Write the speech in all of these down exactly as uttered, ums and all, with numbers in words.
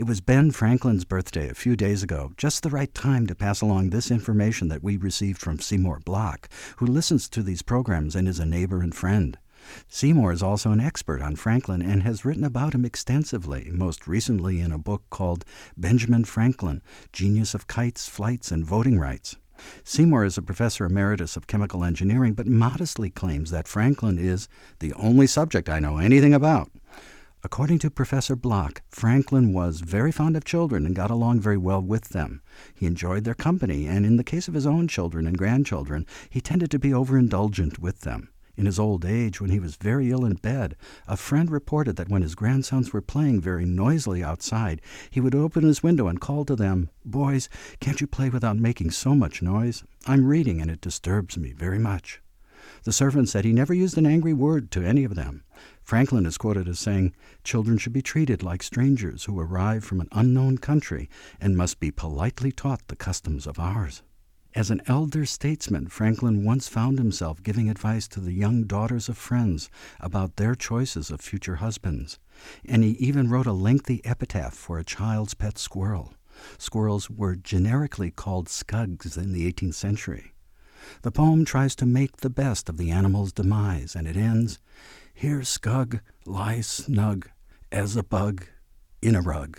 It was Ben Franklin's birthday a few days ago, just the right time to pass along this information that we received from Seymour Block, who listens to these programs and is a neighbor and friend. Seymour is also an expert on Franklin and has written about him extensively, most recently in a book called Benjamin Franklin, Genius of Kites, Flights, and Voting Rights. Seymour is a professor emeritus of chemical engineering, but modestly claims that Franklin is the only subject I know anything about. According to Professor Block, Franklin was very fond of children and got along very well with them. He enjoyed their company, and in the case of his own children and grandchildren, he tended to be overindulgent with them. In his old age, when he was very ill in bed, a friend reported that when his grandsons were playing very noisily outside, he would open his window and call to them, "Boys, can't you play without making so much noise? I'm reading, and it disturbs me very much." The servant said he never used an angry word to any of them. Franklin is quoted as saying, "Children should be treated like strangers who arrive from an unknown country and must be politely taught the customs of ours." As an elder statesman, Franklin once found himself giving advice to the young daughters of friends about their choices of future husbands, and he even wrote a lengthy epitaph for a child's pet squirrel. Squirrels were generically called scugs in the eighteenth century. The poem tries to make the best of the animal's demise, and it ends, "Here Scug lies snug as a bug in a rug."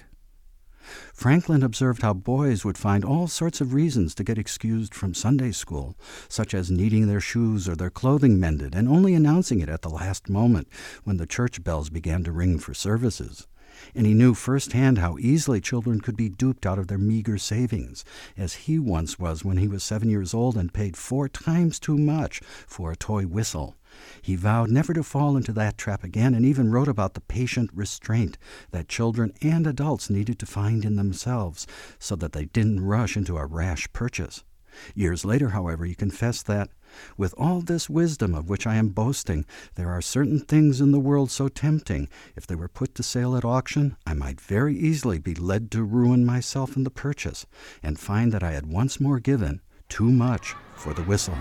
Franklin observed how boys would find all sorts of reasons to get excused from Sunday school, such as needing their shoes or their clothing mended, and only announcing it at the last moment when the church bells began to ring for services. And he knew firsthand how easily children could be duped out of their meager savings, as he once was when he was seven years old and paid four times too much for a toy whistle. He vowed never to fall into that trap again, and even wrote about the patient restraint that children and adults needed to find in themselves so that they didn't rush into a rash purchase. Years later, however, he confessed that, "With all this wisdom of which I am boasting, there are certain things in the world so tempting, if they were put to sale at auction, I might very easily be led to ruin myself in the purchase, and find that I had once more given too much for the whistle."